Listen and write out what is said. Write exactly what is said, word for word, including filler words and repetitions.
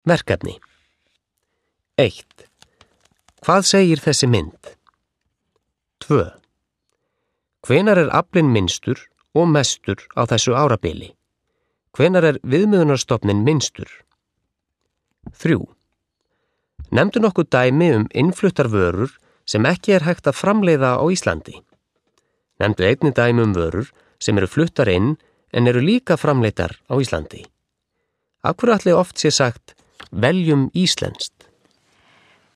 Verkefni. eitt. Hvað segir þessi mynd? tvö. Hvenær er aflinn minnstur og mestur á þessu árabili? Hvenær er viðmiðunarstofninn minnstur? þrjú. Nefndu nokkuð dæmi um innfluttar vörur sem ekki er hægt að framleiða á Íslandi. Nefndu einnig dæmi um vörur sem eru fluttar inn en eru líka framleiddar á Íslandi. Af hverju ætli oft sé sagt veljum íslenskt?